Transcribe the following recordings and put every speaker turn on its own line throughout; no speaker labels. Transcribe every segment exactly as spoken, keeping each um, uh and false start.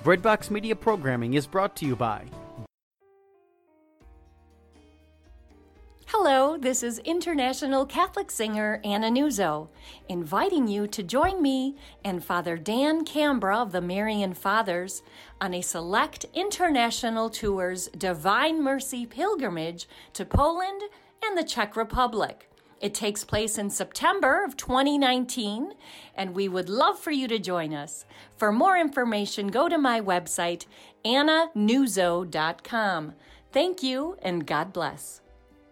Breadbox Media programming is brought to you by...
Hello, this is international Catholic singer Anna Nuzzo, inviting you to join me and Father Dan Cambra of the Marian Fathers on a select international tour's Divine Mercy pilgrimage to Poland and the Czech Republic. It takes place in September of twenty nineteen, and we would love for you to join us. For more information, go to my website, anna nuzzo dot com. Thank you, and God bless.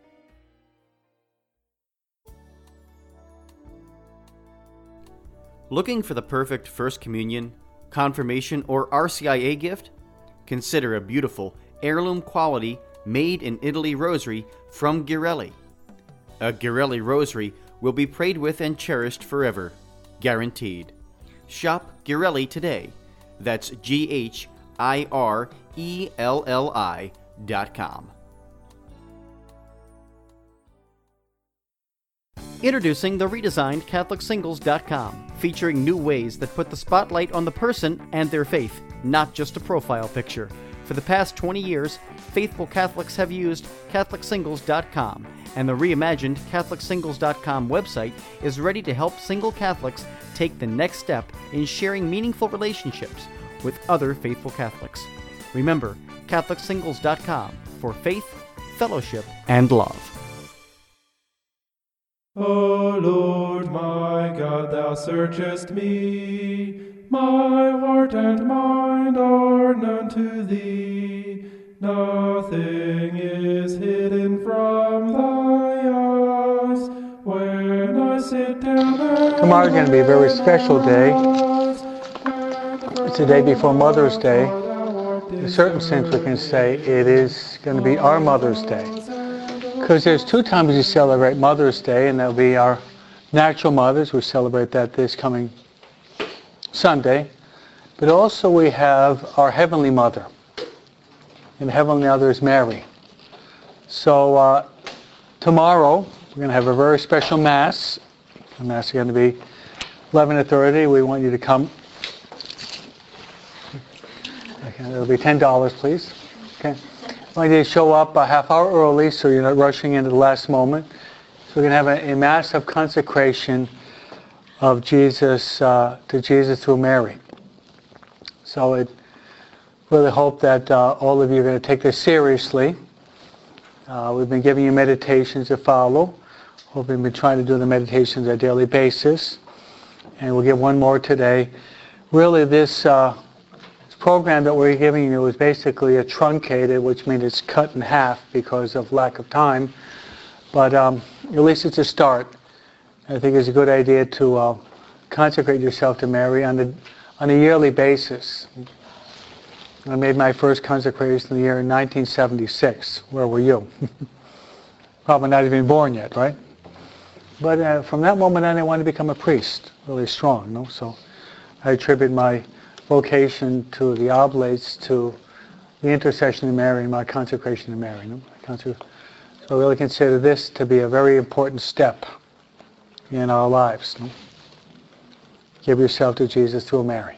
Looking for the perfect First Communion, Confirmation, or R C I A gift? Consider a beautiful, heirloom quality, made-in-Italy rosary from Ghirelli. A Ghirelli rosary will be prayed with and cherished forever, guaranteed. Shop Ghirelli today. That's G H I R E L L I dot com. Introducing the redesigned Catholic Singles dot com, featuring new ways that put the spotlight on the person and their faith, not just a profile picture. For the past twenty years, faithful Catholics have used Catholic Singles dot com, and the reimagined Catholic Singles dot com website is ready to help single Catholics take the next step in sharing meaningful relationships with other faithful Catholics. Remember, Catholic Singles dot com for faith, fellowship, and love.
O Lord my God, thou searchest me. My heart and mind are known to thee. Nothing is hidden from thy eyes. When I sit down and
tomorrow's going to be a very special day. It's the day before Mother's Day. In a certain sense, we can say it is going to be our Mother's Day. Because there's two times we celebrate Mother's Day, and that'll be our natural mothers. We celebrate that this coming Sunday. But also we have our Heavenly Mother. And the Heavenly Mother is Mary. So uh, tomorrow we're going to have a very special Mass. The Mass is going to be eleven thirty. We want you to come. Okay, it'll be ten dollars, please. Okay. I want you to show up a half hour early so you're not rushing into the last moment. So we're going to have a, a Mass of consecration of Jesus uh, to Jesus through Mary. So I really hope that uh, all of you are going to take this seriously. Uh, we've been giving you meditations to follow. Hope we've been trying to do the meditations on a daily basis. And we'll get one more today. Really this... Uh, program that we're giving you is basically a truncated, which means it's cut in half because of lack of time. But um, at least it's a start. I think it's a good idea to uh, consecrate yourself to Mary on a, on a yearly basis. I made my first consecration in the year nineteen seventy-six. Where were you? Probably not even born yet, right? But uh, from that moment on, I wanted to become a priest, really strong. You know? So I attribute my vocation to the oblates, to the intercession of Mary and my consecration to Mary. You know? So I really consider this to be a very important step in our lives. You know? Give yourself to Jesus through Mary.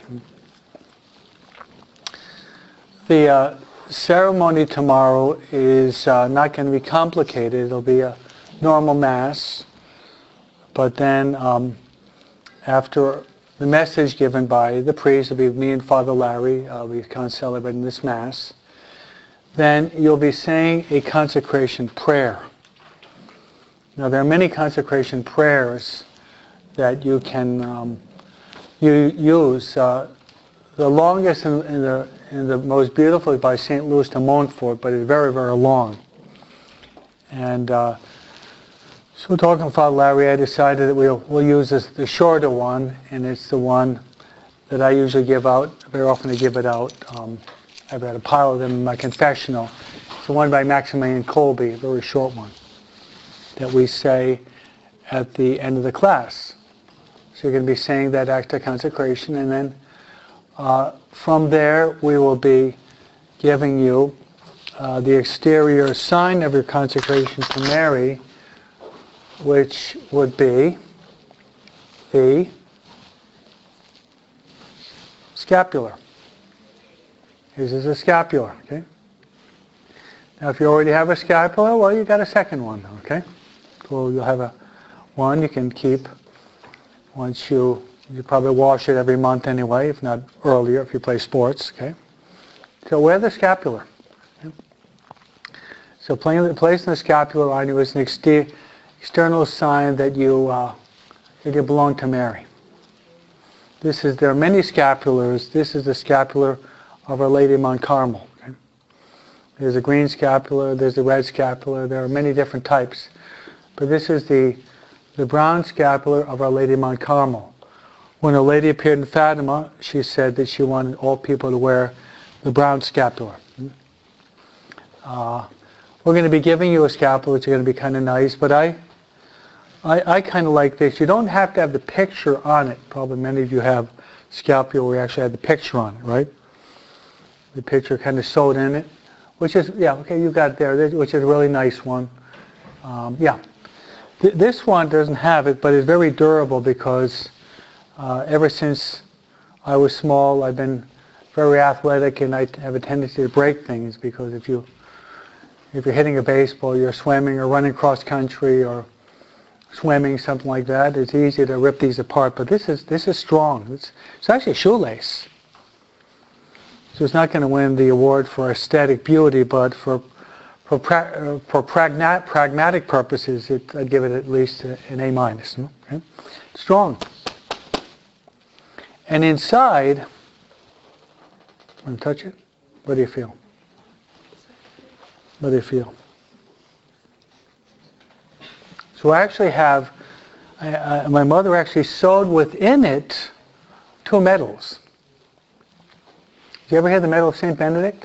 The uh, ceremony tomorrow is uh, not going to be complicated. It'll be a normal Mass. But then um, after the message given by the priest, will be me and Father Larry, uh, we can celebrate in this Mass. Then you'll be saying a consecration prayer. Now there are many consecration prayers that you can um, you use. Uh, the longest and, and, the, and the most beautiful is by Saint Louis de Montfort, but it's very, very long. And uh, so talking to Father Larry, I decided that we'll, we'll use this, the shorter one, and it's the one that I usually give out. Very often I give it out. Um, I've got a pile of them in my confessional. It's the one by Maximilian Kolbe, a very short one, that we say at the end of the class. So you're going to be saying that act of consecration, and then uh, from there we will be giving you uh, the exterior sign of your consecration to Mary, which would be the scapular. This is a scapular, okay? Now if you already have a scapular, well, you got a second one, okay? So you'll have a one you can keep once you, you probably wash it every month anyway, if not earlier if you play sports, okay? So wear the scapular. Okay? So playing, placing the scapular on you is an exter- external sign that you, uh, that you belong to Mary. This is, there are many scapulars. This is the scapular of Our Lady of Mount Carmel. Okay? There's a green scapular, there's a red scapular, there are many different types. But this is the, the brown scapular of Our Lady of Mount Carmel. When Our Lady appeared in Fatima, she said that she wanted all people to wear the brown scapular. Uh, we're going to be giving you a scapular, which is going to be kind of nice, but I I, I kind of like this. You don't have to have the picture on it. Probably many of you have scapular where you actually have the picture on it, right? The picture kind of sewed in it, which is, yeah, okay, you got it there, which is a really nice one. Um, yeah. Th- this one doesn't have it, but it's very durable because uh, ever since I was small, I've been very athletic, and I have a tendency to break things because if you if you're hitting a baseball, you're swimming or running cross country or swimming, something like that, it's easy to rip these apart. But this is this is strong. It's it's actually a shoelace. So it's not going to win the award for aesthetic beauty, but for for pra- for pragna- pragmatic purposes, it, I'd give it at least an A minus. Okay? Strong. And inside, want to touch it? What do you feel? What do you feel? So I actually have, I, I, my mother actually sewed within it two medals. Did you ever hear the medal of Saint Benedict?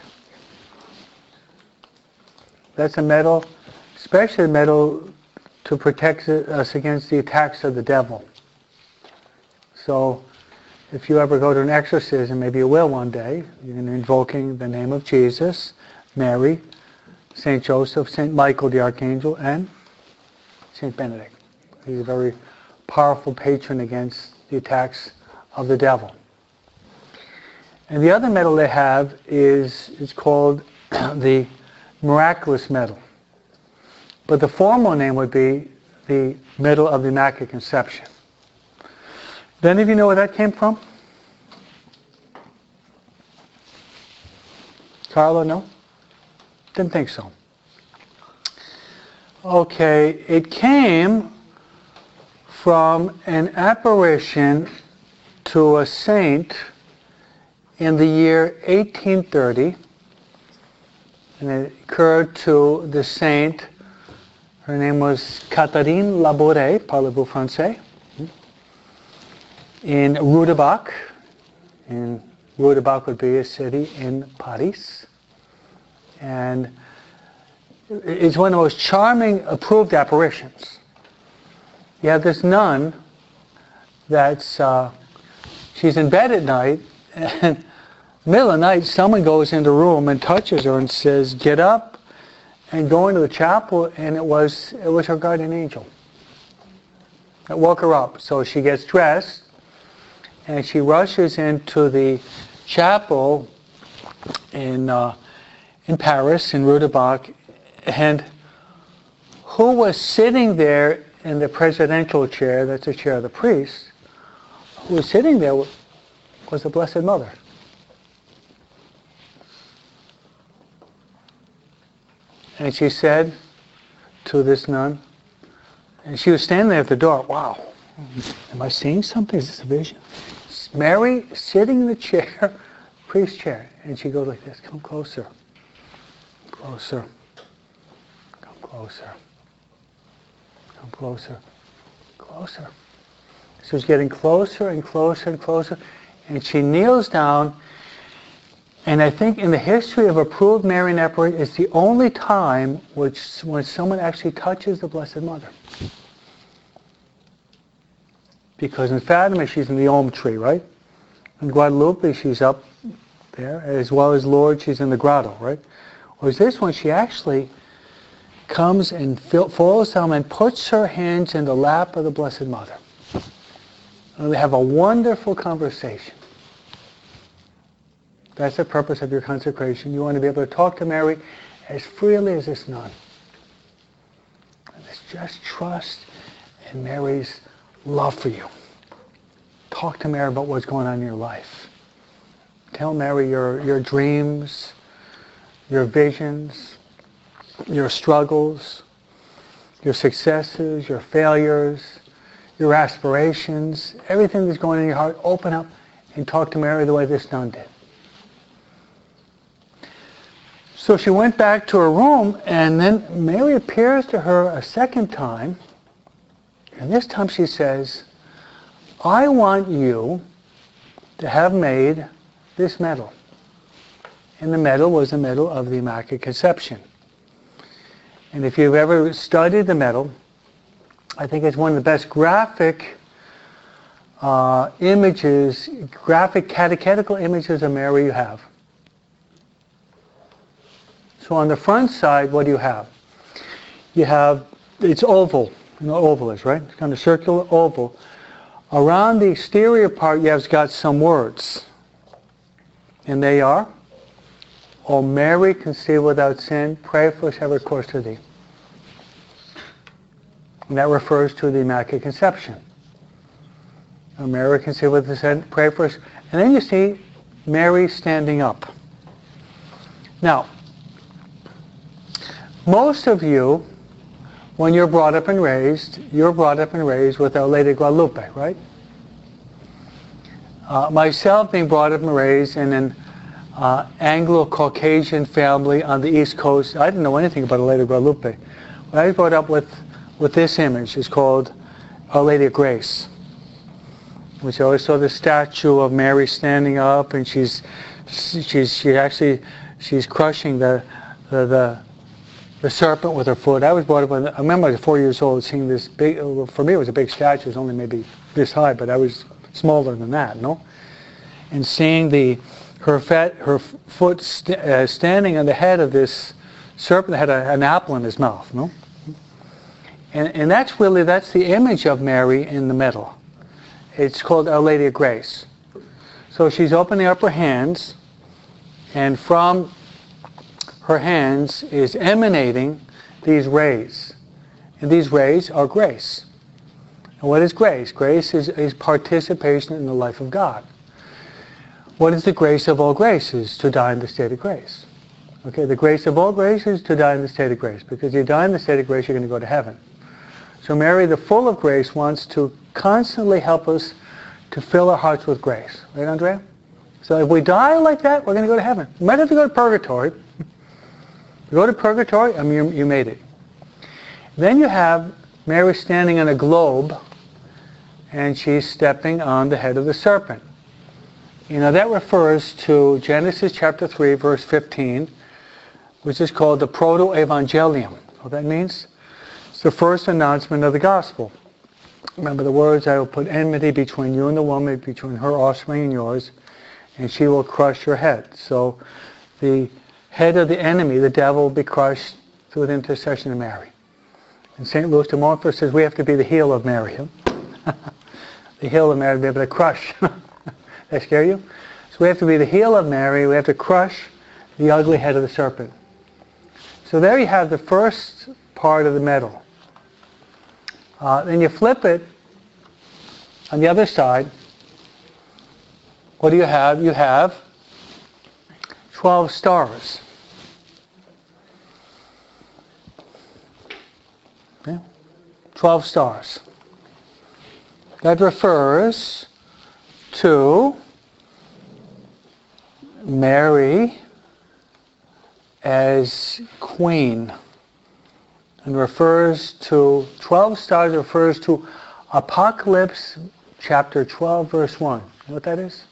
That's a medal, especially a medal to protect us against the attacks of the devil. So if you ever go to an exorcism, maybe you will one day, you're invoking the name of Jesus, Mary, Saint Joseph, Saint Michael the Archangel, and Saint Benedict. He's a very powerful patron against the attacks of the devil. And the other medal they have is, is called the Miraculous Medal. But the formal name would be the Medal of the Immaculate Conception. Do any of you know where that came from? Carlo, no? Didn't think so. Okay, it came from an apparition to a saint in the year eighteen thirty, and it occurred to the saint. Her name was Catherine Labouré, parlez-vous français, in Rue de Bac. In Rue de Bac would be a city in Paris. And it's one of the most charming approved apparitions. You have this nun that's, uh, she's in bed at night, and middle of the night someone goes into the room and touches her and says, get up and go into the chapel, and it was it was her guardian angel. It woke her up. So she gets dressed and she rushes into the chapel in uh, in Paris, in Rue de Bac, and who was sitting there in the presidential chair, that's the chair of the priest, who was sitting there was the Blessed Mother. And she said to this nun, and she was standing there at the door, wow, am I seeing something? Is this a vision? Mary sitting in the chair, priest chair, and she goes like this, come closer, closer, come closer, come closer, closer. So she's getting closer and closer and closer, and she kneels down. And I think in the history of approved Marian apparition, it's the only time which when someone actually touches the Blessed Mother. Because in Fatima, she's in the Olm tree, right? In Guadalupe, she's up there, as well as Lourdes, she's in the grotto, right? Whereas this one, she actually comes and falls down and puts her hands in the lap of the Blessed Mother. And they have a wonderful conversation. That's the purpose of your consecration. You want to be able to talk to Mary as freely as this nun. And it's just trust in Mary's love for you. Talk to Mary about what's going on in your life. Tell Mary your, your dreams, your visions, your struggles, your successes, your failures, your aspirations, everything that's going on in your heart. Open up and talk to Mary the way this nun did. So she went back to her room, and then Mary appears to her a second time, and this time she says, I want you to have made this medal. And the medal was the medal of the Immaculate Conception. And if you've ever studied the medal, I think it's one of the best graphic uh, images, graphic catechetical images of Mary you have. So on the front side, what do you have? You have, it's oval, you know oval is, right? It's kind of circular oval. Around the exterior part, you have got some words. And they are, O Mary, conceived without sin, pray for us, have recourse to thee. And that refers to the Immaculate Conception. O Mary, conceived without sin, pray for us. And then you see Mary standing up. Now, most of you, when you're brought up and raised, you're brought up and raised with Our Lady of Guadalupe, right? Uh, myself being brought up and raised in an uh, Anglo-Caucasian family on the East Coast, I didn't know anything about Our Lady of Guadalupe. But I was brought up with, with this image. It's called Our Lady of Grace, which I always saw the statue of Mary standing up, and she's she's she actually she's crushing the the, the the serpent with her foot. I was brought up with, I remember I was four years old seeing this big, for me it was a big statue, it was only maybe this high, but I was smaller than that, no? And seeing the her, fat, her foot st- uh, standing on the head of this serpent that had a, an apple in his mouth, no? And, and that's really, that's the image of Mary in the middle. It's called Our Lady of Grace. So she's opening up her hands, and from her hands is emanating these rays. And these rays are grace. And what is grace? Grace is, is participation in the life of God. What is the grace of all graces? To die in the state of grace. Okay, the grace of all graces is to die in the state of grace. Because you die in the state of grace, you're going to go to heaven. So Mary, the full of grace, wants to constantly help us to fill our hearts with grace. Right, Andrea? So if we die like that, we're going to go to heaven. No matter if you go to purgatory, you go to purgatory, I mean, you, you made it. Then you have Mary standing on a globe, and she's stepping on the head of the serpent. You know, that refers to Genesis chapter three, verse fifteen, which is called the Proto-Evangelium. What that means? It's the first announcement of the gospel. Remember the words, I will put enmity between you and the woman, between her offspring and yours, and she will crush your head. So the head of the enemy, the devil, will be crushed through the intercession of Mary. And Saint Louis de Montfort says we have to be the heel of Mary. The heel of Mary to be able to crush. That scare you? So we have to be the heel of Mary. We have to crush the ugly head of the serpent. So there you have the first part of the medal. Uh, then you flip it on the other side. What do you have? You have twelve stars. Yeah? twelve stars. That refers to Mary as queen, and refers to, twelve stars refers to Apocalypse chapter twelve, verse one. You know what that is?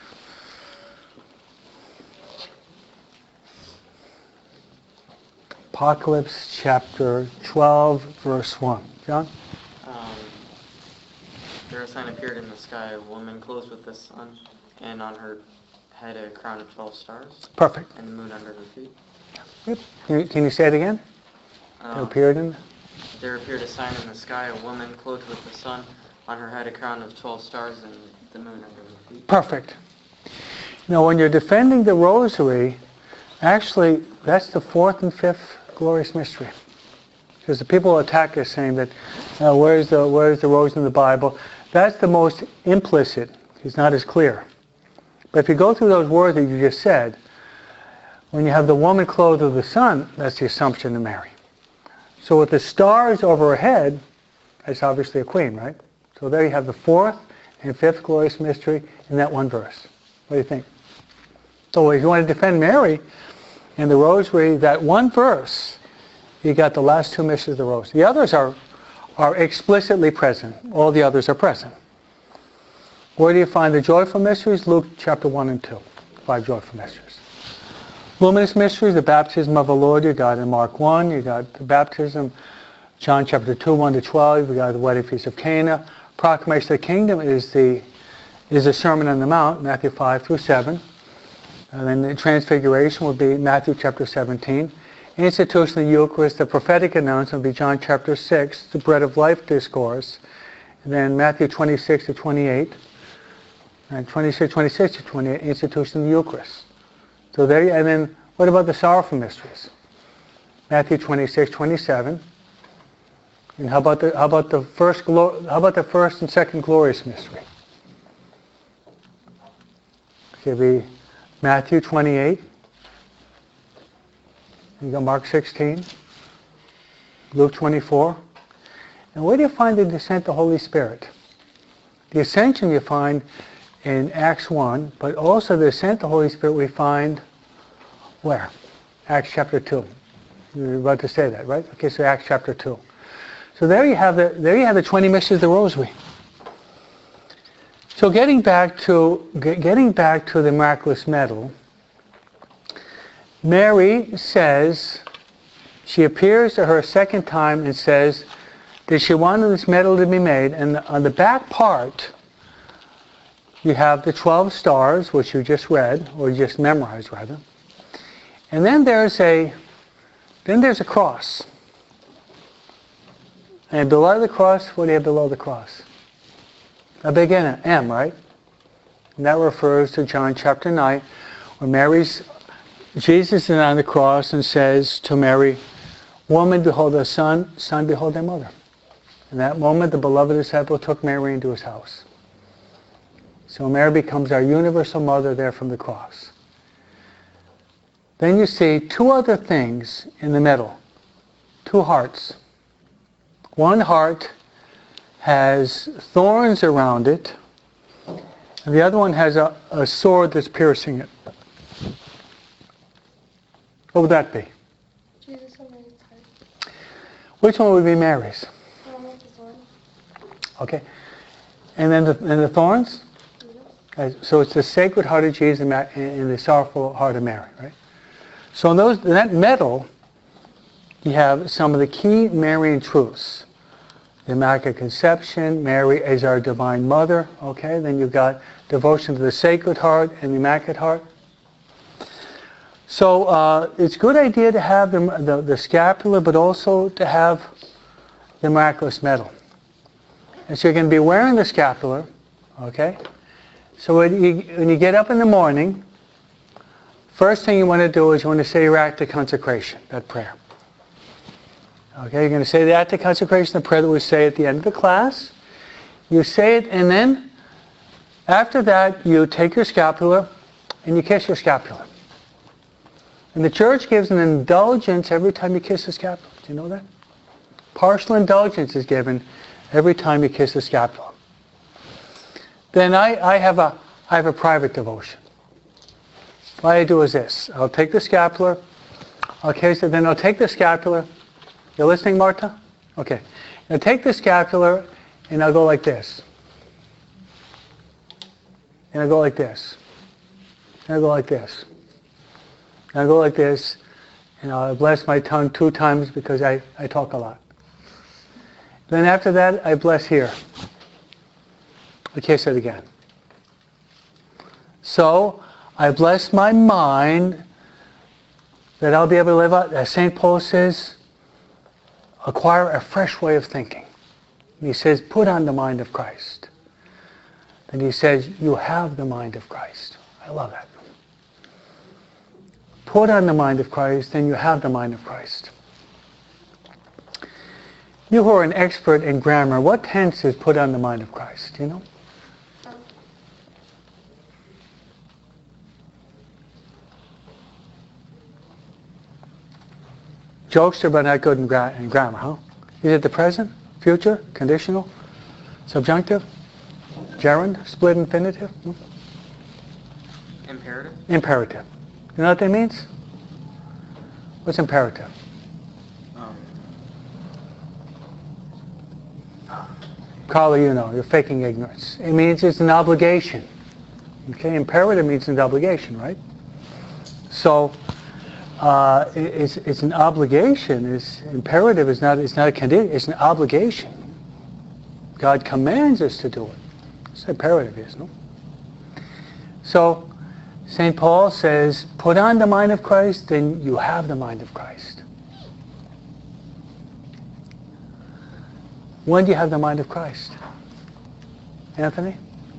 Apocalypse chapter twelve, verse one. John?
Um, there a sign appeared in the sky, a woman clothed with the sun, and on her head a crown of twelve stars.
Perfect.
And the moon under her feet.
Yep. Can you, can you say it again?
Um,
There appeared in?
There appeared a sign in the sky, a woman clothed with the sun, on her head a crown of twelve stars, and the moon under her feet.
Perfect. Now when you're defending the rosary, actually that's the fourth and fifth glorious mystery. Because the people attack us saying that, uh, where's the where's the rose in the Bible? That's the most implicit. It's not as clear. But if you go through those words that you just said, when you have the woman clothed with the sun, that's the Assumption of Mary. So with the stars over her head, that's obviously a queen, right? So there you have the fourth and fifth glorious mystery in that one verse. What do you think? So if you want to defend Mary in the rosary, that one verse, you got the last two mysteries of the rose. The others are, are explicitly present. All the others are present. Where do you find the joyful mysteries? Luke chapter one and two. Five joyful mysteries. Luminous mysteries, the baptism of the Lord, you got in Mark one. You got the baptism, John chapter two, one to twelve. You got the wedding feast of Cana. Proclamation of the kingdom is the is the Sermon on the Mount, Matthew five through seven. And then the Transfiguration will be Matthew chapter seventeen. Institution of the Eucharist, the prophetic announcement will be John chapter six, the Bread of Life discourse. And then Matthew twenty-six to twenty-eight. And twenty-six, twenty-six to twenty-eight, Institution of the Eucharist. So there, you, and then what about the sorrowful mysteries? Matthew twenty-six, twenty-seven. And how about the how about the first glo- how about the first and second glorious mystery? Okay, be Matthew twenty-eight. You got Mark sixteen, Luke twenty-four. And where do you find the descent of the Holy Spirit? The ascension you find in Acts one, but also the descent of the Holy Spirit we find where? Acts chapter two. You were about to say that, right? Okay, so Acts chapter two. So there you have the there you have the twenty mysteries of the Rosary. So getting back to getting back to the miraculous medal, Mary says, she appears to her a second time and says that she wanted this medal to be made, and on the back part you have the twelve stars, which you just read, or you just memorized rather. And then there's a then there's a cross. And below the cross, what do you have below the cross? A big N, M, right? And that refers to John chapter nine, where Mary's, Jesus is on the cross and says to Mary, "Woman, behold thy son, son, behold thy mother." In that moment, the beloved disciple took Mary into his house. So Mary becomes our universal mother there from the cross. Then you see two other things in the middle. Two hearts. One heart has thorns around it, and the other one has a, a sword that's piercing it. What would that be?
Jesus and Mary's heart.
Which one would be Mary's?
The one with the thorn.
Okay. And then the, and the thorns? Okay, so it's the Sacred Heart of Jesus and the Sorrowful Heart of Mary, right? So in, those, in that medal, you have some of the key Marian truths. The Immaculate Conception, Mary as our Divine Mother, okay? Then you've got devotion to the Sacred Heart and the Immaculate Heart. So uh, it's a good idea to have the, the, the scapular, but also to have the miraculous medal. And so you're going to be wearing the scapular, okay? So when you, when you get up in the morning, first thing you want to do is you want to say your act of consecration, that prayer. Okay, you're going to say the act of consecration, the prayer that we say at the end of the class. You say it, and then after that, you take your scapular and you kiss your scapular. And the Church gives an indulgence every time you kiss the scapular. Do you know that? Partial indulgence is given every time you kiss the scapular. Then I, I have a I have a private devotion. What I do is this. I'll take the scapular, I'll kiss it, then I'll take the scapular. You're listening, Marta? Okay. I'll take the scapular and I'll go like this. And I'll go like this. And I'll go like this. And I'll go like this. And I'll bless my tongue two times because I, I talk a lot. Then after that, I bless here. I kiss it again. So, I bless my mind that I'll be able to live out, as Saint Paul says, acquire a fresh way of thinking. And he says, put on the mind of Christ. And he says, you have the mind of Christ. I love that. put on the mind of Christ, then you have the mind of Christ. You who are an expert in grammar, what tense is put on the mind of Christ? Do you know? Jokester, but not good in, gra- in grammar, huh? Is it the present, future, conditional, subjunctive, gerund, split infinitive? Hmm?
Imperative?
Imperative. You know what that means? What's imperative?
Um,
Carla, you know, you're faking ignorance. It means it's an obligation. Okay, imperative means an obligation, right? So, uh, it- it's it's an obligation. It's imperative is not it's not a condition. It's an obligation. God commands us to do it. It's imperative, is no? So, Saint Paul says, put on the mind of Christ, then you have the mind of Christ. When do you have the mind of Christ? Anthony?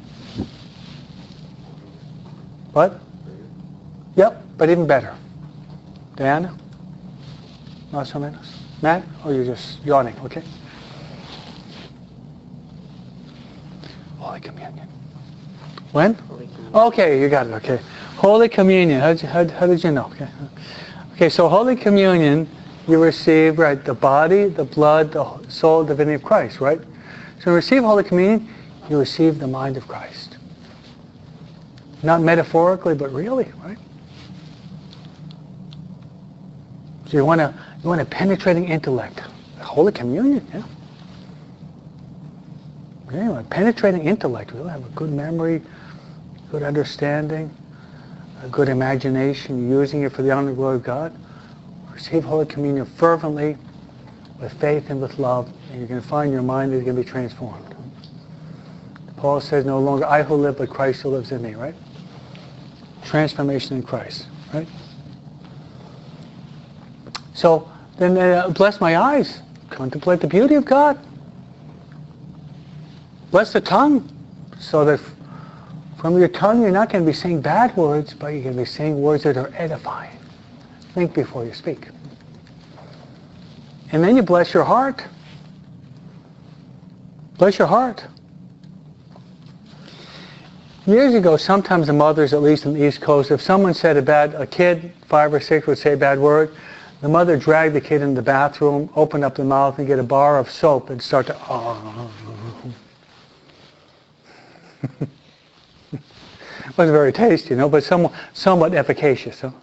What? Yep, but even better. Diana? Más o menos. Matt? Oh, you're just yawning, okay. Holy Communion. When?
Holy Communion.
Okay, you got it, okay. Holy Communion, how did you, how, how did you know? Okay. Okay, so Holy Communion, you receive, right, the body, the blood, the soul, divinity of Christ, right? So you receive Holy Communion, you receive the mind of Christ. Not metaphorically, but really, right? So you want a you want a penetrating intellect. Holy Communion, yeah. Yeah, you want a penetrating intellect. We'll have a good memory, good understanding, a good imagination, using it for the honor and glory of God. Receive Holy Communion fervently, with faith and with love, and you're going to find your mind is going to be transformed. Paul says, no longer I who live, but Christ who lives in me, right? Transformation in Christ, right? So, then uh, bless my eyes, contemplate the beauty of God. Bless the tongue, so that from your tongue you're not going to be saying bad words, but you're going to be saying words that are edifying. Think before you speak. And then you bless your heart. Bless your heart. Years ago, sometimes the mothers, at least on the East Coast, if someone said a bad, a kid, five or six, would say a bad word, the mother dragged the kid in the bathroom, open up the mouth, and get a bar of soap and start to, oh. It wasn't very tasty, you know, but somewhat, somewhat efficacious. Huh?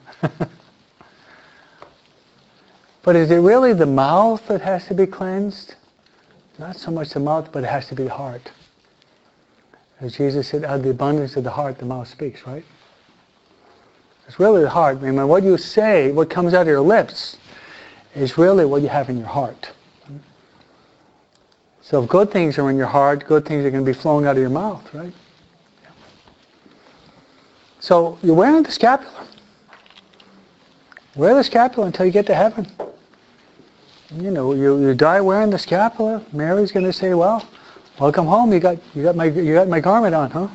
But is it really the mouth that has to be cleansed? Not so much the mouth, but it has to be the heart. As Jesus said, out of the abundance of the heart, the mouth speaks, right? It's really the heart. I mean, what you say, what comes out of your lips, is really what you have in your heart. So if good things are in your heart, good things are going to be flowing out of your mouth, right? So you're wearing the scapular. Wear the scapular until you get to heaven. You know, you, you die wearing the scapular. Mary's going to say, well, welcome home. You got you got my you got my garment on, huh?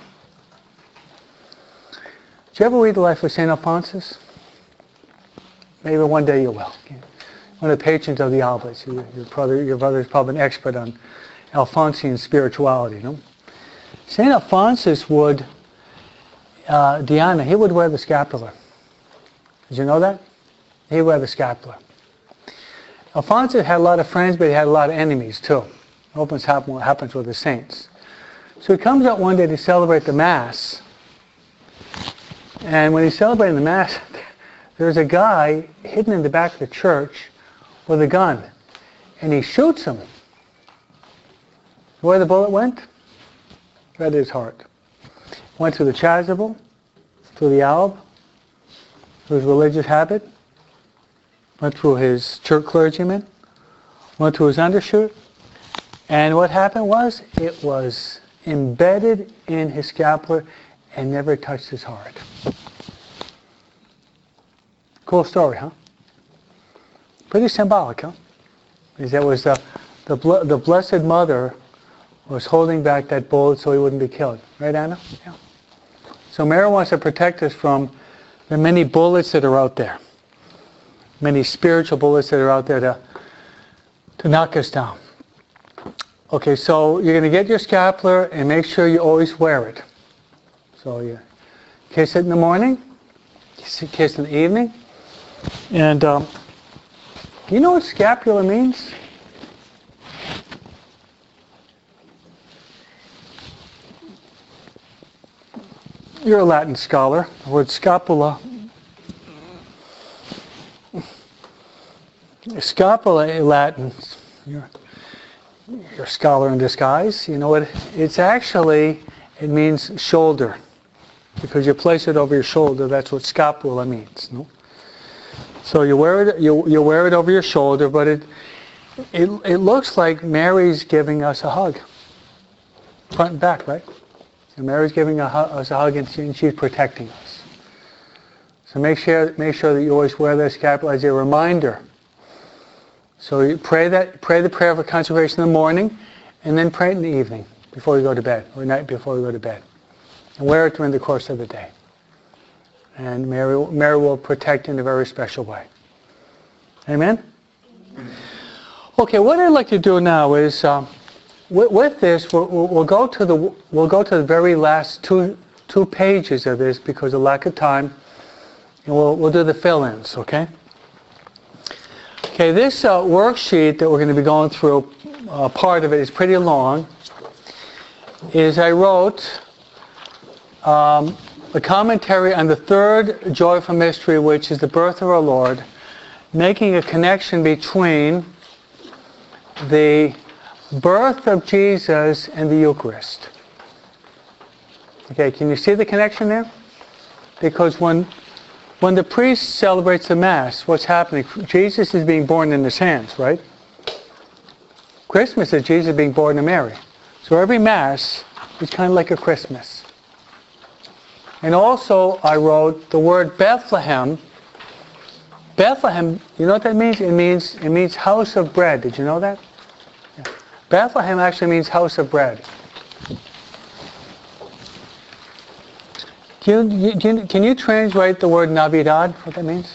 Did you ever read the life of Saint Alphonsus? Maybe one day you will. One of the patrons of the Oblates. Your, your brother, your brother is probably an expert on Alphonsian spirituality. You know? Saint Alphonsus would, uh, Diana, he would wear the scapular. Did you know that? He would wear the scapular. Alphonsus had a lot of friends, but he had a lot of enemies too. Opens happen what happens with the saints. So he comes out one day to celebrate the Mass. And when he's celebrating the Mass, there's a guy hidden in the back of the church with a gun. And he shoots him. Where the bullet went? Right at his heart. Went through the chasuble, through the alb, through his religious habit, went through his church clergyman, went through his undershirt. And what happened was, it was embedded in his scapular and never touched his heart. Cool story, huh? Pretty symbolic, huh? Because that was the, the, the Blessed Mother was holding back that bullet so he wouldn't be killed. Right, Anna? Yeah. So Mary wants to protect us from There are many bullets that are out there. Many spiritual bullets that are out there to, to knock us down. Okay, so you're going to get your scapular and make sure you always wear it. So you kiss it in the morning, kiss in the evening. And um, do you know what scapular means? You're a Latin scholar. The word scapula. Scapula in Latin. You're, you're a scholar in disguise. You know what? It's actually, it means shoulder. Because you place it over your shoulder, that's what scapula means. No? So you wear it, you, you wear it over your shoulder, but it, it, it looks like Mary's giving us a hug. Front and back, right? So Mary's giving a, us a hug and, she, and she's protecting us. So make sure, make sure that you always wear that scapular as a reminder. So you pray that, pray the prayer of consecration in the morning, and then pray it in the evening before you go to bed, or night before you go to bed. And wear it during the course of the day. And Mary, Mary will protect you in a very special way. Amen? Okay, what I'd like to do now is, um, with, with this, we'll, we'll go to the we'll go to the very last two two pages of this because of lack of time, and we'll we'll do the fill-ins. Okay. Okay, this uh, worksheet that we're going to be going through, uh, part of it is pretty long. Is I wrote um, a commentary on the third joyful mystery, which is the birth of our Lord, making a connection between the birth of Jesus and the Eucharist. Okay, can you see the connection there? Because when when the priest celebrates the Mass, what's happening? Jesus is being born in his hands, right? Christmas is Jesus being born to Mary. So every Mass is kind of like a Christmas. And also, I wrote the word Bethlehem. Bethlehem, you know what that means? It means it means house of bread. Did you know that? Yeah. Bethlehem actually means house of bread. Can you, can you, can you translate the word Navidad? What that means?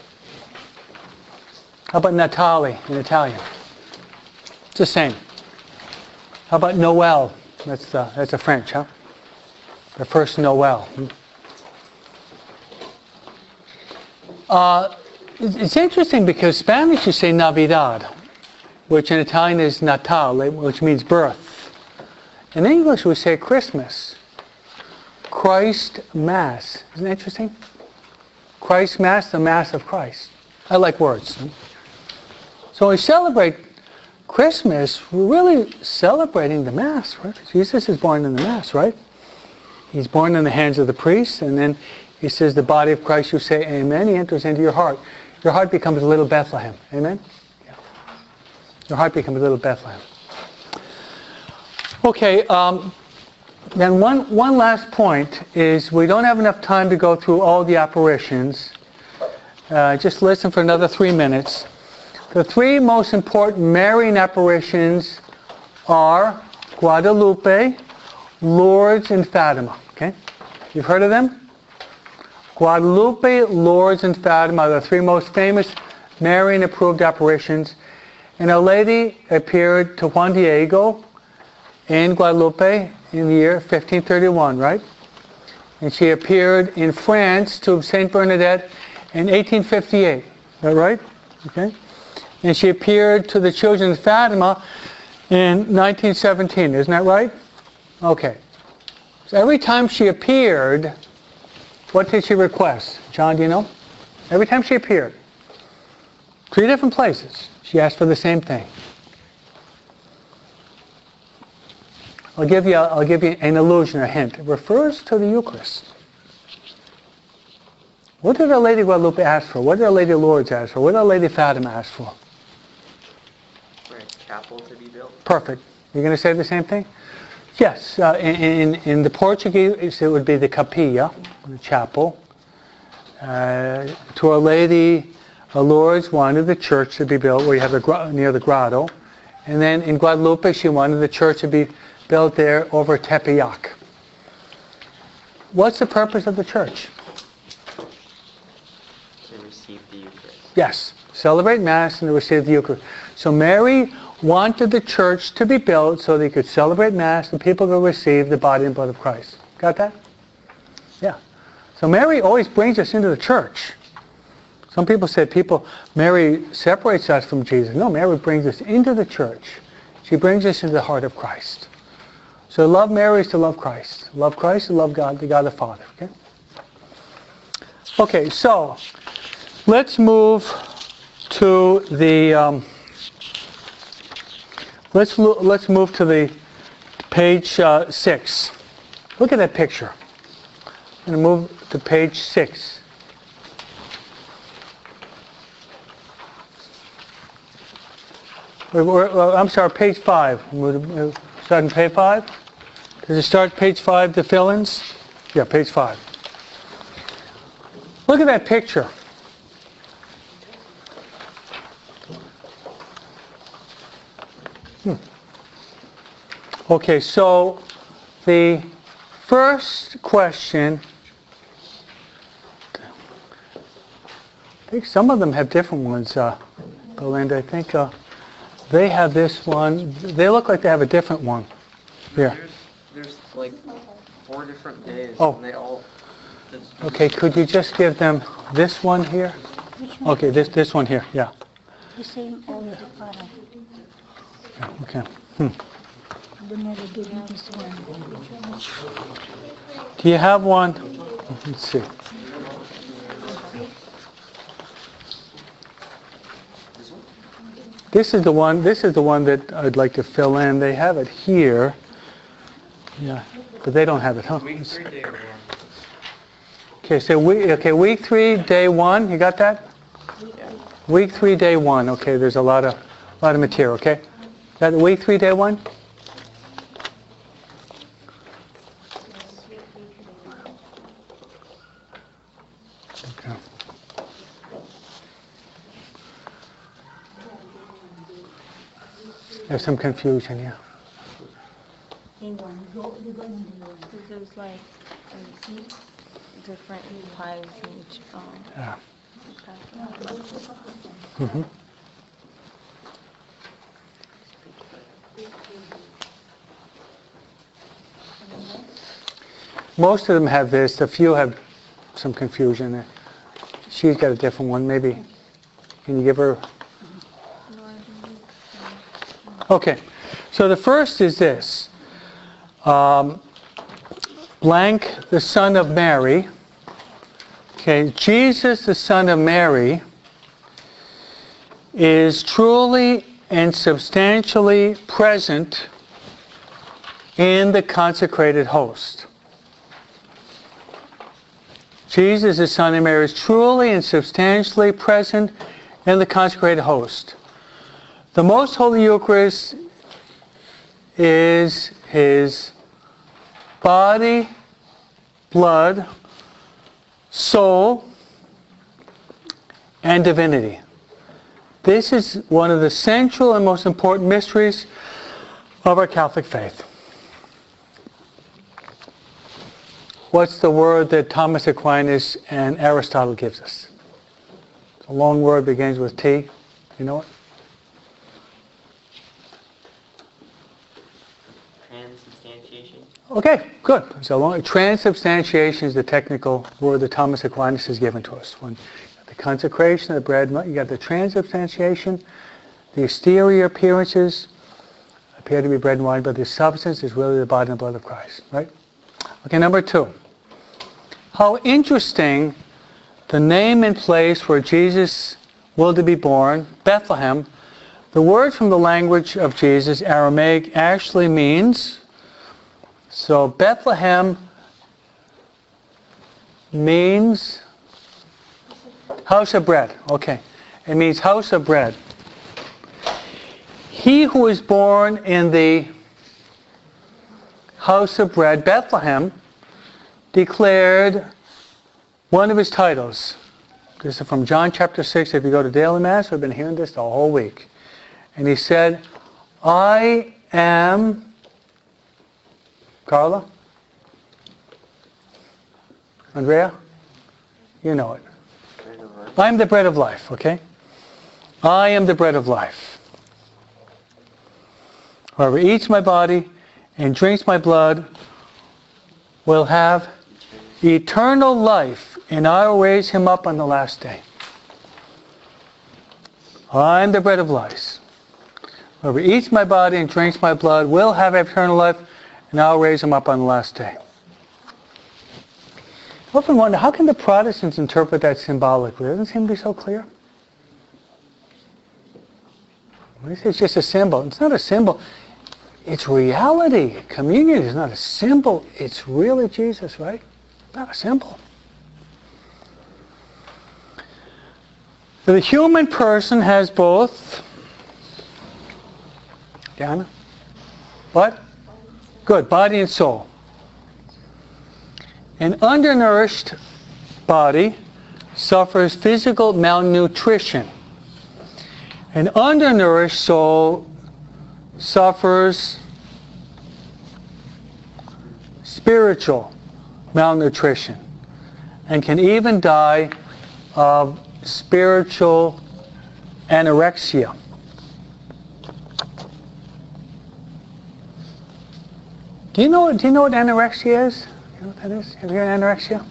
How about Natale in Italian? It's the same. How about Noel? That's uh, that's a French, huh? The first Noel. Uh, it's interesting because Spanish you say Navidad, which in Italian is Natale, which means birth. In English we say Christmas. Christ Mass. Isn't that interesting? Christ Mass, the Mass of Christ. I like words. So when we celebrate Christmas, we're really celebrating the Mass, right? Jesus is born in the Mass, right? He's born in the hands of the priest, and then he says, the body of Christ, you say amen. He enters into your heart. Your heart becomes a little Bethlehem. Amen? Yeah. Your heart becomes a little Bethlehem. Okay, um, then one, one last point is we don't have enough time to go through all the apparitions. Uh, just listen for another three minutes. The three most important Marian apparitions are Guadalupe, Lourdes, and Fatima. Okay? You've heard of them? Guadalupe, Lourdes, and Fatima are the three most famous Marian-approved apparitions. And Our Lady appeared to Juan Diego in Guadalupe in the year fifteen thirty-one, right? And she appeared in France to Saint Bernadette in eighteen fifty-eight. Is that right? Okay. And she appeared to the children of Fatima in nineteen seventeen. Isn't that right? Okay. So every time she appeared, what did she request? John, do you know? Every time she appeared, three different places, she asked for the same thing. I'll give you, I'll give you an illusion, a hint. It refers to the Eucharist. What did Our Lady Guadalupe ask for? What did Our Lady Lourdes ask for? What did Our Lady Fatima ask for?
For a chapel to be built.
Perfect. You're going to say the same thing? Yes. Uh, in, in the Portuguese, it would be the capilla, the chapel. Uh, to Our Lady Lourdes wanted the church to be built where you have the near the grotto. And then in Guadalupe, she wanted the church to be built there over Tepeyac. What's the purpose of the church? Yes. Celebrate Mass and to receive the Eucharist. So Mary wanted the church to be built so they could celebrate Mass and people could receive the body and blood of Christ. Got that? Yeah. So Mary always brings us into the church. Some people say people, Mary separates us from Jesus. No, Mary brings us into the church. She brings us into the heart of Christ. So love Mary is to love Christ. Love Christ and love God, the God the Father. Okay? Okay, so let's move to the um, let's lo- let's move to the page uh, six. Look at that picture. I'm going to move to page six. We're, we're, uh, I'm sorry, page five. We're starting page five. Does it start page five, the fill-ins? Yeah, page five. Look at that picture. Hmm. Okay, so the first question, I think some of them have different ones, uh, Belinda. I think uh, they have this one. They look like they have a different one. Yeah.
There's, there's like four different days.
Oh.
And they all.
Okay, could you just give them this one here? Okay, this this one here, yeah.
The same all the five.
Yeah, okay. Hmm.
They never give me this one.
Do you have one? Let's see. This is the one. This is the one that I'd like to fill in. They have it here. Yeah, but they don't have it, huh?
Week three, day one.
Okay, so week, okay, week three, day one. You got that?
Yeah.
Week three, day one. Okay, there's a lot of, lot of material. Okay, that week three, day one. Okay. There's some confusion, yeah.
Day one. Go, you're going to one.
There's like um, different pies in each um,
Yeah.
okay.
Mm-hmm. Most of them have this. A few have some confusion there. She's got a different one. Maybe can you give her? Okay. So the first is this. Um, blank, the son of Mary. Okay, Jesus, the son of Mary, is truly and substantially present in the consecrated host. Jesus, the son of Mary, is truly and substantially present in the consecrated host. The Most Holy Eucharist is his body, blood, soul, and divinity. This is one of the central and most important mysteries of our Catholic faith. What's the word that Thomas Aquinas and Aristotle gives us? It's a long word, begins with T. You know it?
Transubstantiation.
Okay, good. So long, transubstantiation is the technical word that Thomas Aquinas has given to us. When the consecration of the bread, you got the transubstantiation, the exterior appearances appear to be bread and wine, but the substance is really the body and blood of Christ, right? Okay, number two. How interesting the name and place where Jesus will to be born, Bethlehem. The word from the language of Jesus, Aramaic, actually means, so Bethlehem means house of bread. Okay, it means house of bread. He who was born in the house of bread, Bethlehem, declared one of his titles. This is from John chapter six. If you go to daily Mass, we've been hearing this the whole week. And he said, I am, Carla? Andrea? You know it.
There's a verse.
I am the bread of life, okay? I am the bread of life. Whoever eats my body and drinks my blood will have eternal life, and I will raise him up on the last day. I am the bread of life. Whoever eats my body and drinks my blood will have eternal life, and I will raise him up on the last day. I often wonder, how can the Protestants interpret that symbolically? It doesn't seem to be so clear. They say it's just a symbol. It's not a symbol. It's reality. Communion is not a symbol. It's really Jesus, right? Not a symbol. The human person has both. Diana? What? Good. Body and soul. An undernourished body suffers physical malnutrition. An undernourished soul suffers spiritual malnutrition and can even die of spiritual anorexia. Do you know? Do you know what anorexia is? You know what that is? Have you heard of anorexia?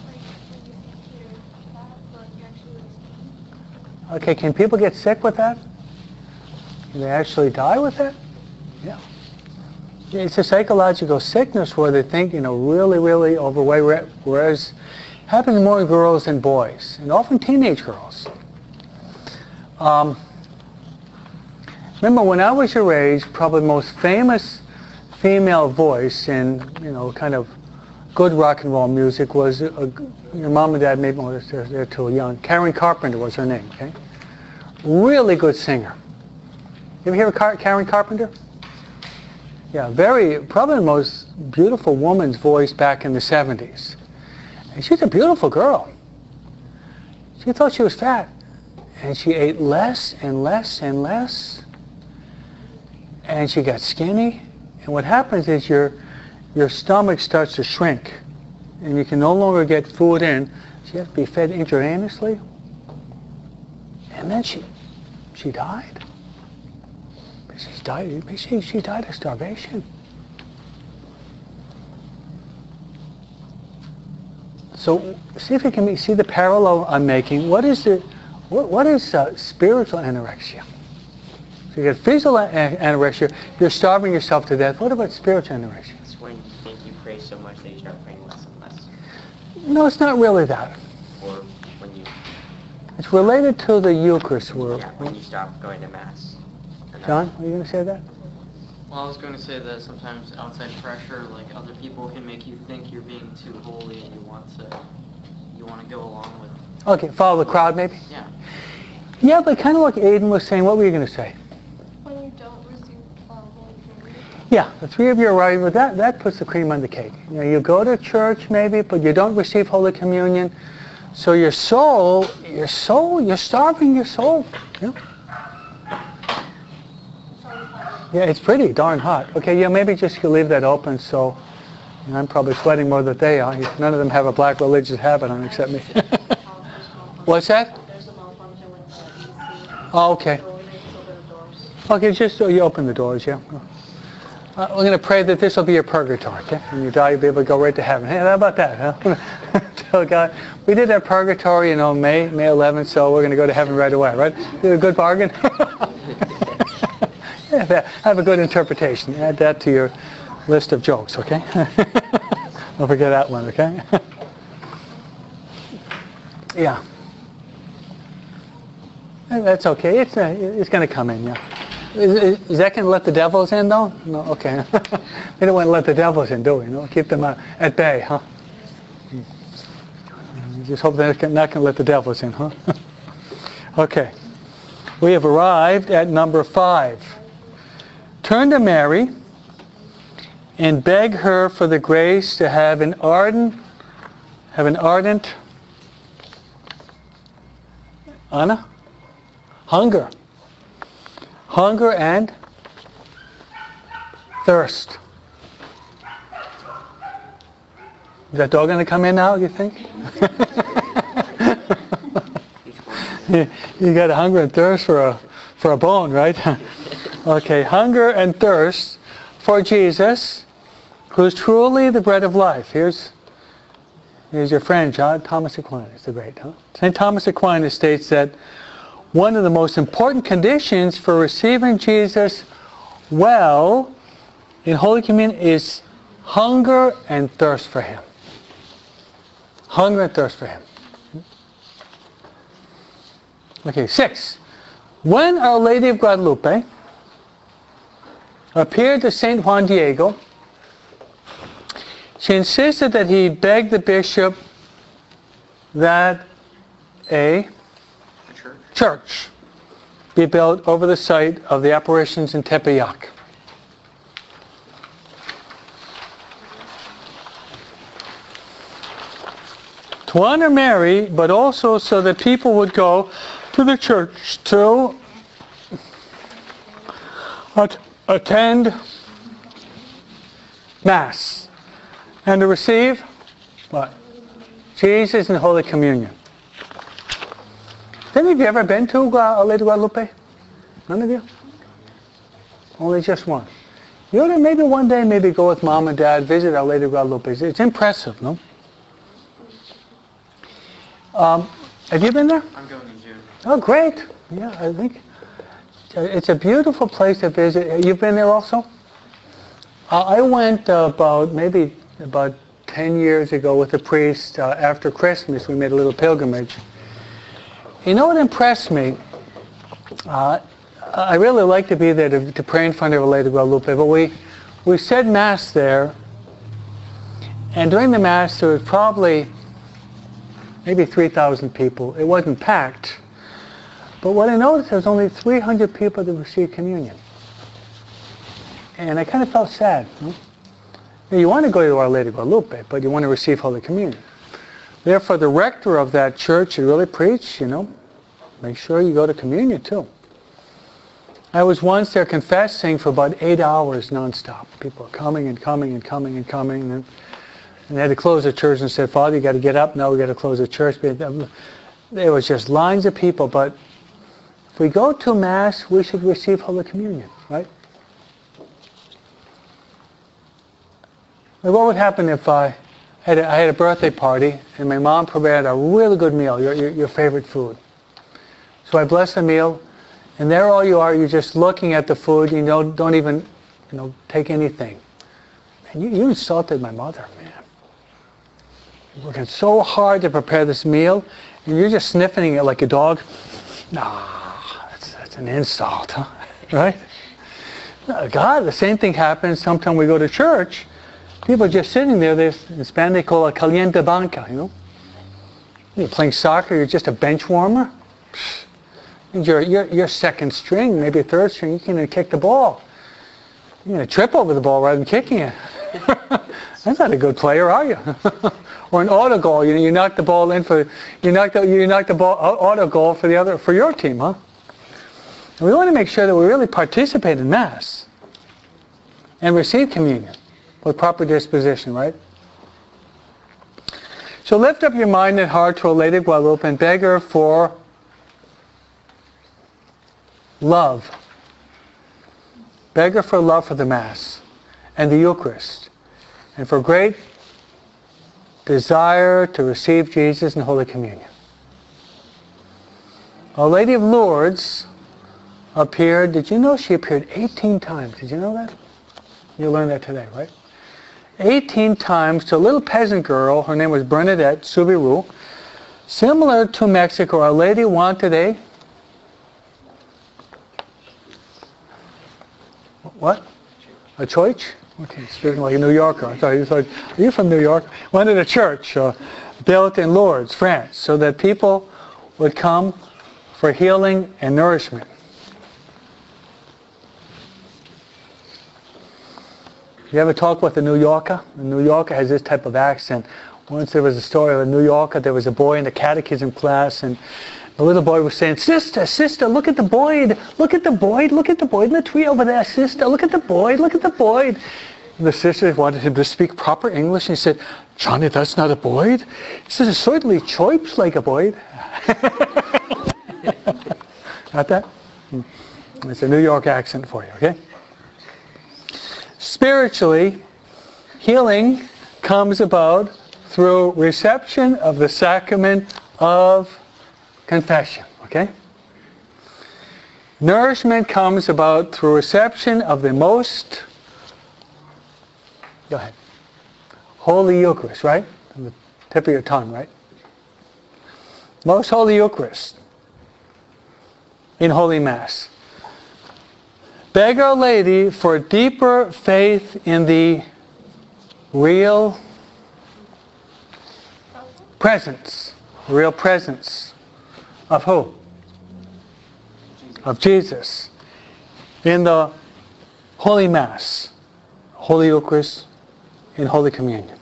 Okay, can people get sick with that? Can they actually die with that? Yeah. It's a psychological sickness where they think, you know, really, really overweight, whereas it happens more in girls than boys, and often teenage girls. Um, remember, when I was your age, probably the most famous female voice in, you know, kind of good rock and roll music was, a, your mom and dad, maybe oh, they're, they're too young, Karen Carpenter was her name, okay? Really good singer. You ever hear of Car- Karen Carpenter? Yeah, very, probably the most beautiful woman's voice back in the seventies. And she's a beautiful girl. She thought she was fat. And she ate less and less and less. And she got skinny. And what happens is your, your stomach starts to shrink. And you can no longer get food in. So you have to be fed intravenously. And then she, she died. She died, she, she died of starvation. So see if you can see the parallel I'm making. What is the, what, what is uh, spiritual anorexia? So you get physical an- anorexia, you're starving yourself to death. What about spiritual anorexia?
It's when you think you pray so much that you start praying less and less.
No, it's not really that.
Or when you...
It's related to the Eucharist world.
Yeah, when you stop going to Mass.
John, are you going to say that?
Well, I was going to say that sometimes outside pressure, like other people, can make you think you're being too holy and you want to, you want to go along with.
Okay, follow the crowd, maybe.
Yeah.
Yeah, but kind of like Aiden was saying. What were you going to say?
When you don't receive uh, Holy Communion.
Yeah, the three of you are right with that. That puts the cream on the cake. You know, you go to church maybe, but you don't receive Holy Communion. So your soul, your soul, you're starving your soul. Yeah. Yeah, it's pretty darn hot. Okay, yeah, maybe just you leave that open so, you know, I'm probably sweating more than they are. None of them have a black religious habit on except me. What's that?
There's a malfunction with the E C.
Oh, okay.
So we need to open the doors.
Okay, just so you open the doors, yeah. Uh, we're going to pray that this will be your purgatory, okay? When you die, you'll be able to go right to heaven. Hey, how about that, huh? Tell God, we did that purgatory, you know, May, May eleventh, so we're going to go to heaven right away, right? Did a good bargain? Yeah, have a good interpretation. Add that to your list of jokes, okay? Don't forget that one, okay? Yeah. That's okay. It's uh, it's going to come in, yeah. Is, is that going to let the devils in, though? No, okay. We don't want to let the devils in, do we? No, keep them uh, at bay, huh? Just hope they're not going to let the devils in, huh? Okay. We have arrived at number five. Turn to Mary and beg her for the grace to have an ardent, have an ardent, Anna? Hunger. Hunger and thirst. Is that dog going to come in now, you think? You got a hunger and thirst for a for a bone, right? Okay, hunger and thirst for Jesus, who's truly the bread of life. Here's here's your friend, John Thomas Aquinas, the great. Huh? Saint Thomas Aquinas states that one of the most important conditions for receiving Jesus well in Holy Communion is hunger and thirst for Him. Hunger and thirst for Him. Okay, six. When Our Lady of Guadalupe appeared to Saint Juan Diego, she insisted that he beg the bishop that a
Church.
church be built over the site of the apparitions in Tepeyac. To honor Mary, but also so that people would go to the church to at- attend Mass and to receive what? Jesus in Holy Communion. Have any of you ever been to uh, Lady Guadalupe? None of you? Only just one. You ought to maybe one day maybe go with Mom and Dad, visit Our Lady of Guadalupe. It's, it's impressive, no? Um, have you been there?
I'm going in June.
Oh, great. Yeah, I think it's a beautiful place to visit. You've been there also? Uh, I went uh, about maybe about ten years ago with a priest uh, after Christmas. We made a little pilgrimage. You know what impressed me? Uh, I really like to be there to, to pray in front of Our Lady of Guadalupe, but we, we said Mass there, and during the Mass there was probably maybe three thousand people. It wasn't packed. But what I noticed, there was only three hundred people that received communion. And I kind of felt sad. No? Now, you want to go to Our Lady of Guadalupe, but you want to receive Holy Communion. Therefore, the rector of that church should really preach, you know, make sure you go to communion too. I was once there confessing for about eight hours nonstop. People are coming and coming and coming and coming. And, and they had to close the church and said, Father, you got to get up. No, we got to close the church. There was just lines of people. But if we go to Mass, we should receive Holy Communion, right? Like what would happen if I had a, I had a birthday party and my mom prepared a really good meal, your, your, your favorite food. So I bless the meal, and there all you are, you're just looking at the food, you know, don't even, you know, take anything. And you, you insulted my mother, man. You're working so hard to prepare this meal, and you're just sniffing it like a dog. Nah, that's, that's an insult, huh? Right? God, the same thing happens sometimes we go to church. People are just sitting there. There's, in Spanish they call it caliente banca, you know. You're playing soccer, you're just a bench warmer. And you're, you're, you're second string, maybe a third string, you can't even kick the ball. You're going to trip over the ball rather than kicking it. That's not a good player, are you? Or an auto goal, you know, you knock the ball in for, you knock the, you knock the ball, auto goal for the other, for your team, huh? And we want to make sure that we really participate in Mass and receive communion with proper disposition, right? So lift up your mind and heart to Our Lady of Guadalupe and beg her for love. Beg her for love for the Mass and the Eucharist, and for great desire to receive Jesus in Holy Communion. Our Lady of Lourdes appeared, did you know she appeared eighteen times? Did you know that? You learned that today, right? eighteen times to a little peasant girl. Her name was Bernadette Subiru. Similar to Mexico, Our Lady wanted a what? A church? Okay, speaking like a New Yorker. I thought you thought, are you from New York? Wanted a church uh, built in Lourdes, France, so that people would come for healing and nourishment. You ever talk with a New Yorker? A New Yorker has this type of accent. Once there was a story of a New Yorker. There was a boy in the catechism class, and the little boy was saying, "Sister, sister, look at the Boyd. Look at the Boyd. Look at the Boyd in the tree over there. Sister, look at the Boyd. Look at the Boyd." And the sister wanted him to speak proper English, and he said, "Johnny, that's not a Boyd." He said, "It certainly chirps like a Boyd." Got that? Hmm. It's a New York accent for you, okay? Spiritually, healing comes about through reception of the sacrament of confession, okay? Nourishment comes about through reception of the most, go ahead, Holy Eucharist, right? On the tip of your tongue, right? Most Holy Eucharist in Holy Mass. Beg Our Lady for deeper faith in the real presence, real presence of who? Of Jesus in the Holy Mass, Holy Eucharist, in Holy Communion.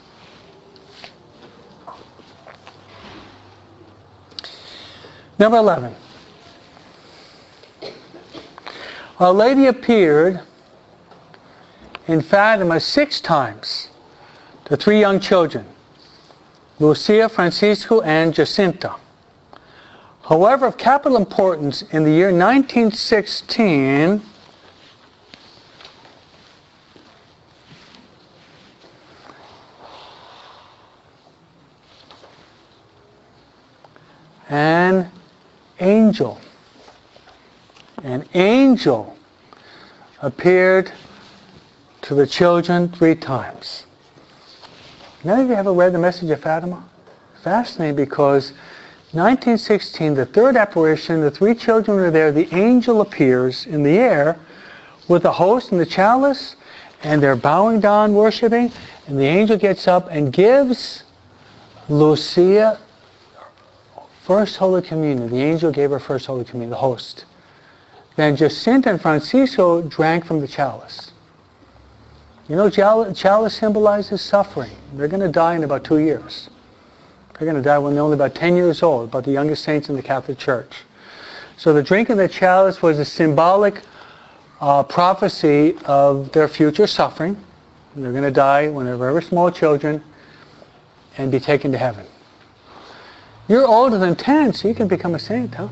Number eleven. Our Lady appeared in Fatima six times to three young children, Lucia, Francisco, and Jacinta. However, of capital importance, in the year nineteen sixteen, an angel, an angel appeared to the children three times. None of you ever read the Message of Fatima? Fascinating, because nineteen sixteen, the third apparition, the three children are there, the angel appears in the air with the host and the chalice, and they're bowing down, worshiping, and the angel gets up and gives Lucia First Holy Communion. The angel gave her First Holy Communion, the host. Then Jacinta and Francisco drank from the chalice. You know, chalice symbolizes suffering. They're going to die in about two years. They're going to die when they're only about ten years old, about the youngest saints in the Catholic Church. So the drinking of the chalice was a symbolic uh, prophecy of their future suffering. They're going to die when they're very small children and be taken to heaven. You're older than ten, so you can become a saint, huh?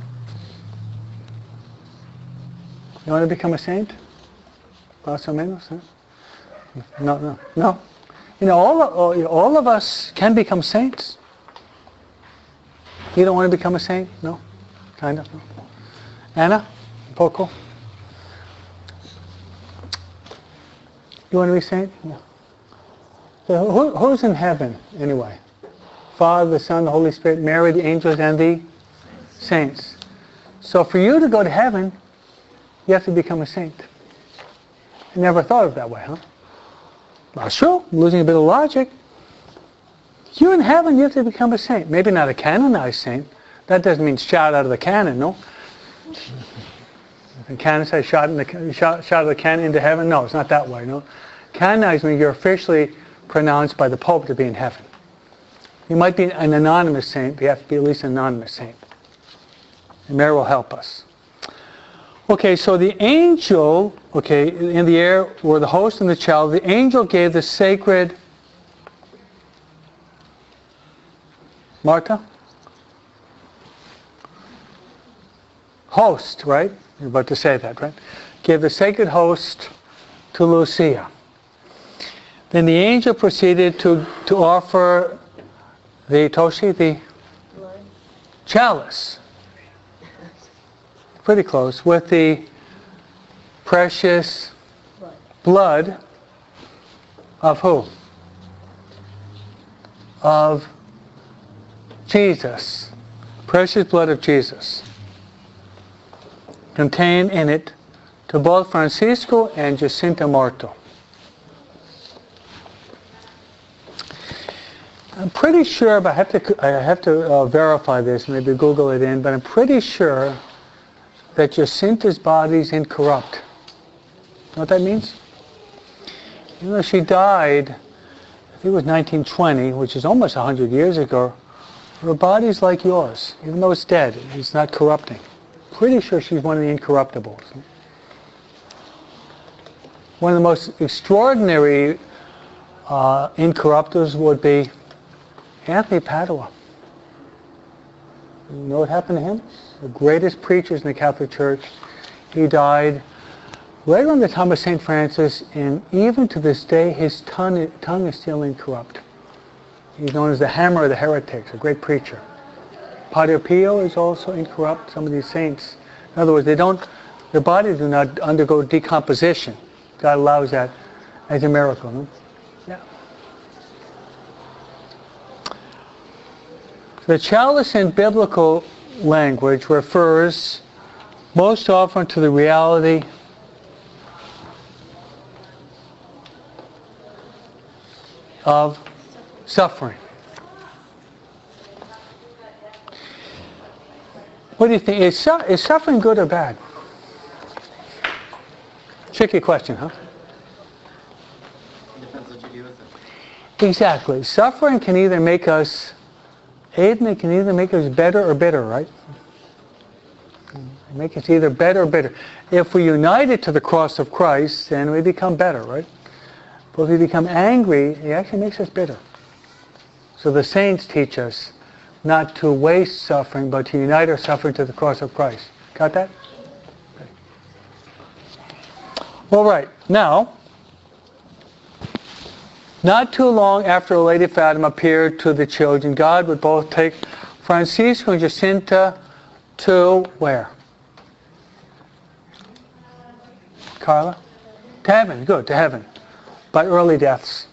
You want to become a saint? Más o menos, huh? No, no, no. You know, all of, all of us can become saints. You don't want to become a saint? No? Kind of? No? Anna? Poco? You want to be a saint? No. So who, who's in heaven, anyway? Father, the Son, the Holy Spirit, Mary, the angels, and the saints. So for you to go to heaven, you have to become a saint. I never thought of it that way, huh? Well, sure, I'm losing a bit of logic. You're in heaven, you have to become a saint. Maybe not a canonized saint. That doesn't mean shot out of the cannon, no? The canon says shot, in the, shot, shot out of the cannon into heaven. No, it's not that way, no? Canonized means you're officially pronounced by the Pope to be in heaven. You might be an anonymous saint, but you have to be at least an anonymous saint. And Mary will help us. Okay, so the angel, okay, in the air were the host and the child. The angel gave the sacred, Marta? Host, right? You're about to say that, right? Gave the sacred host to Lucia. Then the angel proceeded to, to offer the Toshi, the blood. Chalice. Pretty close. With the precious blood, blood of who? Of Jesus. Precious blood of Jesus. Contained in it to both Francisco and Jacinta Morto. I'm pretty sure, but I have to, I have to uh, verify this, maybe Google it in, but I'm pretty sure that Jacinta's body is incorrupt. You know what that means? You know, she died, I think it was nineteen twenty, which is almost one hundred years ago. Her body's like yours. Even though it's dead, it's not corrupting. Pretty sure she's one of the incorruptibles. One of the most extraordinary uh, incorruptibles would be Anthony Padua. You know what happened to him? The greatest preachers in the Catholic Church. He died right around the time of Saint Francis, and even to this day, his tongue, tongue is still incorrupt. He's known as the hammer of the heretics, a great preacher. Padre Pio is also incorrupt, some of these saints. In other words, they don't, their bodies do not undergo decomposition. God allows that as a miracle. No? Yeah. The chalice in biblical language refers most often to the reality of suffering. What do you think? Is, su- is suffering good or bad? Tricky question, huh?
Depends what you do with it.
Exactly. Suffering can either make us, Aiden, it can either make us better or bitter, right? Make us either better or bitter. If we unite it to the cross of Christ, then we become better, right? But if we become angry, it actually makes us bitter. So the saints teach us not to waste suffering, but to unite our suffering to the cross of Christ. Got that? Okay. All right. Now, not too long after Our Lady of Fatima appeared to the children, God would both take Francisco and Jacinta to where? Carla? To heaven. Good, to heaven. By early deaths.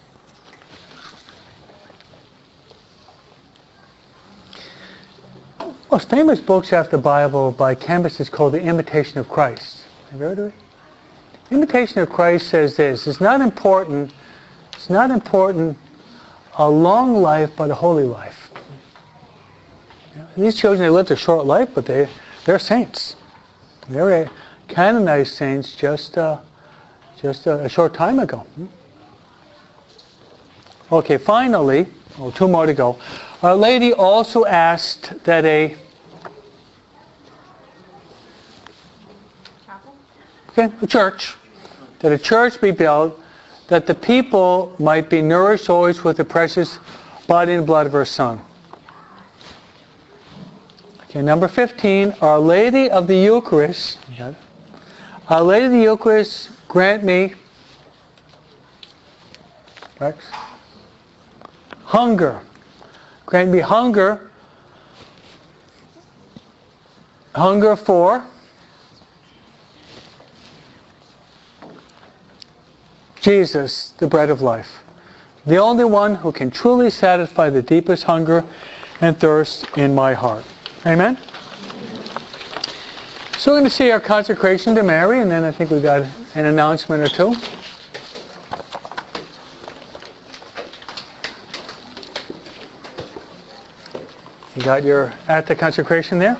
Most famous books after the Bible by chemists is called The Imitation of Christ. Have you heard of it? Imitation of Christ says this: it's not important, it's not important a long life, but a holy life. You know, these children, they lived a short life, but they, they're saints. They're canonized saints just, uh, just a, a short time ago. Okay, finally, oh, two more to go. Our Lady also asked that a okay, a church, that a church be built, that the people might be nourished always with the precious body and blood of her Son. Okay, number fifteen, Our Lady of the Eucharist. Our Lady of the Eucharist, grant me Rex, hunger. Grant me hunger, hunger for Jesus, the bread of life, the only one who can truly satisfy the deepest hunger and thirst in my heart. Amen? So we're going to see our consecration to Mary, and then I think we've got an announcement or two. You got your at the consecration there?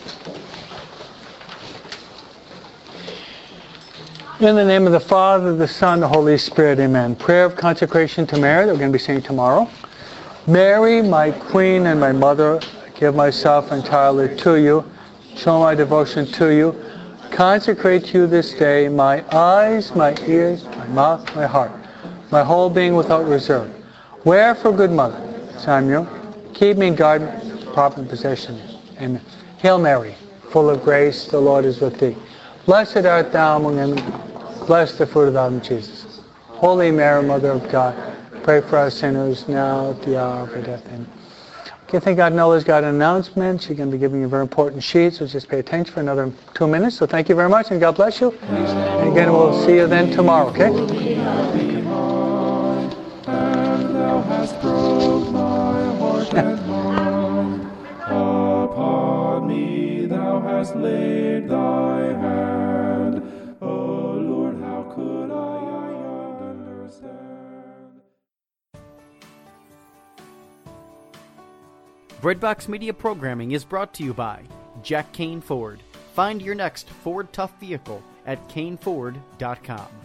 In the name of the Father, the Son, the Holy Spirit, amen. Prayer of consecration to Mary that we're going to be saying tomorrow. Mary, my Queen and my Mother, I give myself entirely to you. Show my devotion to you. Consecrate to you this day my eyes, my ears, my mouth, my heart, my whole being without reserve. Wherefore, good Mother, Samuel, keep me in guard, proper possession. Amen. Hail Mary, full of grace, the Lord is with thee. Blessed art thou among women, blessed the fruit of thy womb, Jesus. Holy Mary, Mother of God, pray for us sinners now at the hour of our death. Amen. Okay, thank God Nola's got an announcement. She's going to be giving you a very important sheet, so just pay attention for another two minutes. So thank you very much, and God bless you. And again, we'll see you then tomorrow, okay?
And thou hast broke my heart and mind. Upon me thou hast laid thy hand. O Lord, how could I understand?
Breadbox Media programming is brought to you by Jack Kane Ford. Find your next Ford Tough vehicle at kane ford dot com.